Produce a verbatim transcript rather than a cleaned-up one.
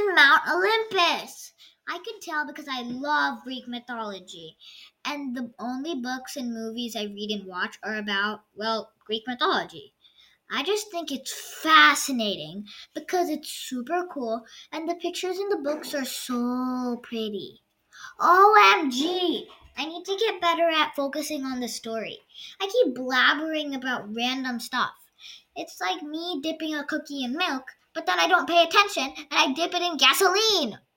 in Mount Olympus. I can tell because I love Greek mythology. And the only books and movies I read and watch are about, well, Greek mythology. I just think it's fascinating because it's super cool and the pictures in the books are so pretty. O M G! I need to get better at focusing on the story. I keep blabbering about random stuff. It's like me dipping a cookie in milk, but then I don't pay attention and I dip it in gasoline.